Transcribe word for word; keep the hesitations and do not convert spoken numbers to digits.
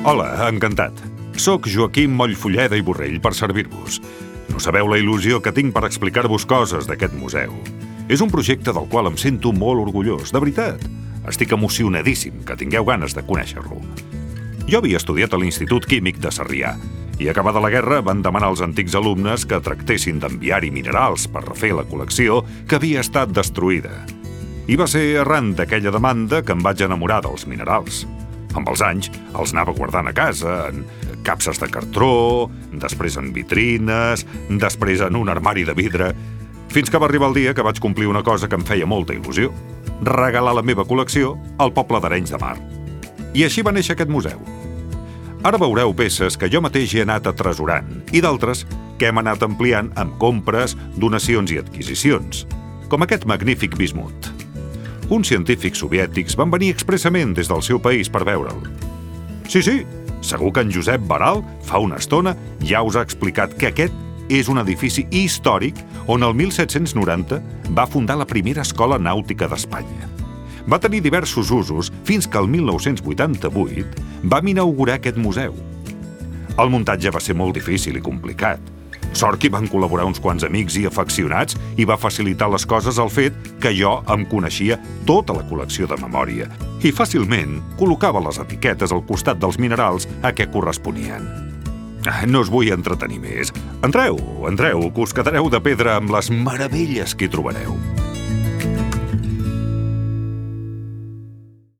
Hola, encantat. Soc Joaquim Mollfulleda i Borrell per servir-vos. No sabeu la il·lusió que tinc per explicar-vos coses d'aquest museu. És un projecte del qual em sento molt orgullós, de veritat. Estic emocionadíssim que tingueu ganes de conèixer-lo. Jo havia estudiat a l'Institut Químic de Sarrià i, acabada la guerra, van demanar als antics alumnes que tractessin d'enviar-hi minerals per refer la col·lecció que havia estat destruïda. I va ser arran d'aquella demanda que em vaig enamorar dels minerals. Amb els anys els anava guardant a casa, en capses de cartró, després en vitrines, després en un armari de vidre, fins que va arribar el dia que vaig complir una cosa que em feia molta il·lusió: regalar la meva col·lecció al poble d'Arenys de Mar. I així va néixer aquest museu. Ara veureu peces que jo mateix he anat atresorant i d'altres que hem anat ampliant amb compres, donacions i adquisicions, com aquest magnífic bismut. Uns científics soviètics van venir expressament des del seu país per veure'l. Sí, sí, segur que en Josep Baral fa una estona ja us ha explicat que aquest és un edifici històric on el mil set-cents noranta va fundar la primera escola nàutica d'Espanya. Va tenir diversos usos fins que el mil nou-cents vuitanta-vuit vam inaugurar aquest museu. El muntatge va ser molt difícil i complicat. Sort que hi van col·laborar uns quants amics i afeccionats i va facilitar les coses el fet que jo em coneixia tota la col·lecció de memòria i fàcilment col·locava les etiquetes al costat dels minerals a què corresponien. No us vull entretenir més. Entreu, entreu, que us quedareu de pedra amb les meravelles que hi trobareu.